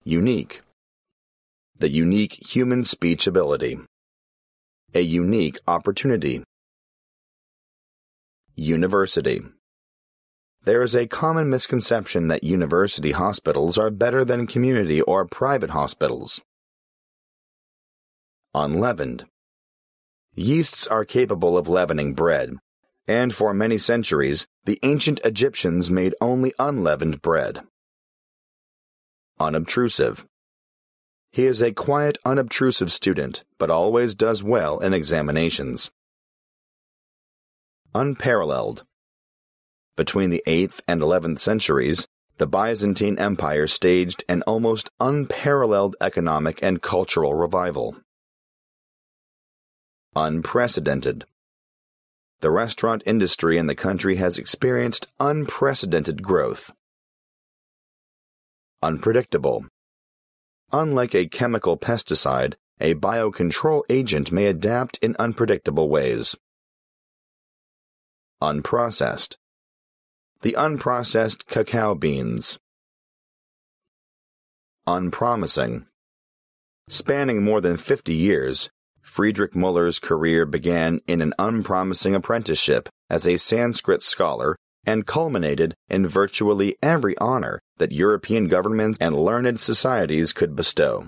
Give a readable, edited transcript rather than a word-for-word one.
Unique. The unique human speech ability. A unique opportunity. University. There is a common misconception that university hospitals are better than community or private hospitals. Unleavened. Yeasts are capable of leavening bread, and for many centuries, the ancient Egyptians made only unleavened bread. Unobtrusive. He is a quiet, unobtrusive student, but always does well in examinations. Unparalleled. Between the 8th and 11th centuries, the Byzantine Empire staged an almost unparalleled economic and cultural revival. Unprecedented. The restaurant industry in the country has experienced unprecedented growth. Unpredictable. Unlike a chemical pesticide, a biocontrol agent may adapt in unpredictable ways. Unprocessed. The unprocessed cacao beans. Unpromising. Spanning more than 50 years, Friedrich Muller's career began in an unpromising apprenticeship as a Sanskrit scholar and culminated in virtually every honor that European governments and learned societies could bestow.